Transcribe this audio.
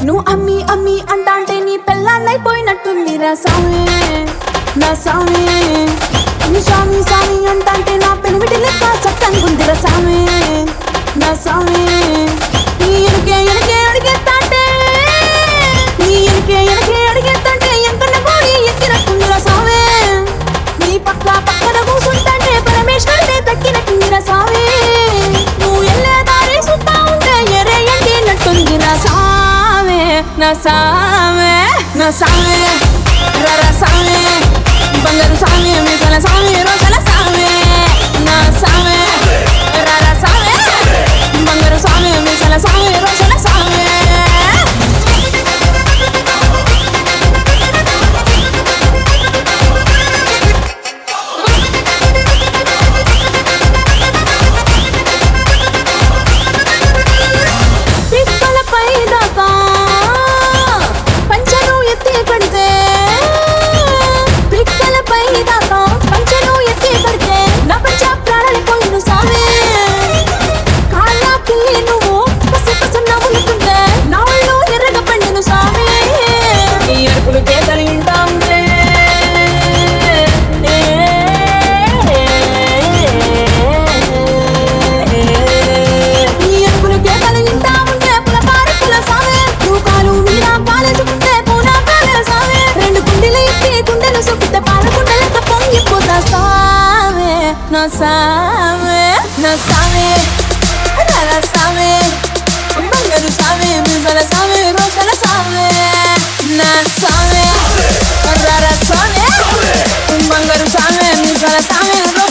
నువ్వు అమ్మి అమ్మి అంటాంటే నీ పెళ్ళాన్నైపోయినట్టుందిరా సామి నా సామి. నువ్వు సామి సామి అంటాంటే నా పెనిమిటి లెక్క చక్కనుకుందిరా సామి నా సామి. నీ ఎనకే ఎనకే అడిగేస్తాంటే ఎంకన్న కోడి ఎక్కినట్టుందిరా సామి. నీ పక్కన కూసుంటాంటే పరమేశ్వరుడే తక్కినట్టుందిరా సామి. నువ్వు ఎల్లే దారి సుత్తా ఉంటే ఎరే ఎండినట్టుందిరా సామి నా సామి నా సామి. రర సామి బంగారు సామి మిసల సామి రోజల సామి నా సామి. రర సామి బంగారు సామి మిసల సామి రోజల సామి. పిక్కలపై దాకా పంచను ఎత్తి పడితే నా పంచ ప్రాణాలు పోయిన సామి. కాళ్ళ పిల్లి నువ్వు పసి నవ్వులుకుంటే నా ఒళ్ళు ఎర్రగా పండిను సామి. నీ అరుపులు చేతలు ఇంటా ఉంటే పులపారి పుల సామి. నువ్వు కాలు మీద పాలేసుకుంటే పూనా కాలే సామి. రెండు కుండీలు ఎత్తి కుండెలు సొక్కితే పాల కుండలంత పొంగిపోతా సామి నా సామి నా సామి. రర సామి బంగారు సామి మిసల సామి రోజల సామి నా సామి. రర సామి బంగారు సామి మిసల సామి.